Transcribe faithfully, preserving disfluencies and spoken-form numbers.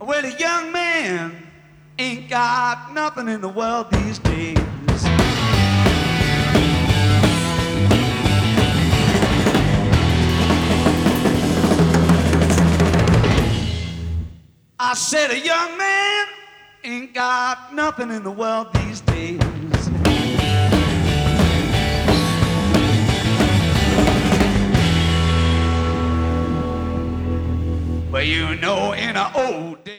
Well, a young man ain't got nothing in the world these days. I said a young man ain't got nothing in the world these days. Well, you know, in an old day.